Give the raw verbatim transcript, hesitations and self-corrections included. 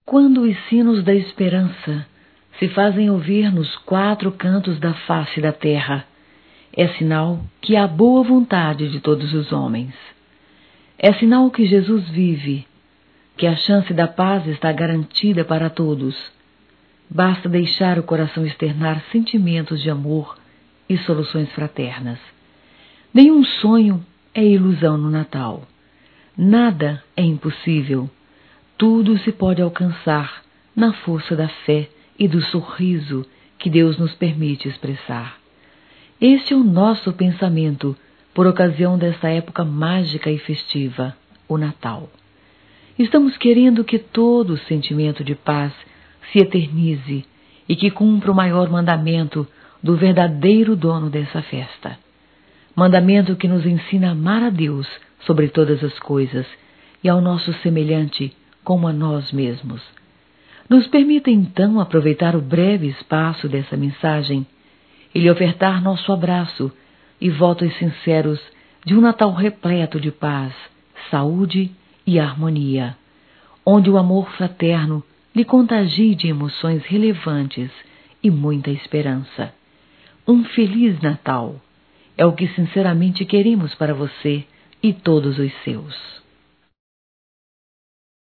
Quando os sinos da esperança se fazem ouvir nos quatro cantos da face da terra, é sinal que há boa vontade de todos os homens. É sinal que Jesus vive, que a chance da paz está garantida para todos. Basta deixar o coração externar sentimentos de amor e soluções fraternas. Nenhum sonho é ilusão no Natal. Nada é impossível. Tudo se pode alcançar na força da fé e do sorriso que Deus nos permite expressar. Este é o nosso pensamento por ocasião desta época mágica e festiva, o Natal. Estamos querendo que todo sentimento de paz se eternize e que cumpra o maior mandamento do verdadeiro dono dessa festa. Mandamento que nos ensina a amar a Deus sobre todas as coisas e ao nosso semelhante como a nós mesmos. Nos permita então aproveitar o breve espaço dessa mensagem e lhe ofertar nosso abraço e votos sinceros de um Natal repleto de paz, saúde e harmonia, onde o amor fraterno lhe contagie de emoções relevantes e muita esperança. Um Feliz Natal é o que sinceramente queremos para você e todos os seus.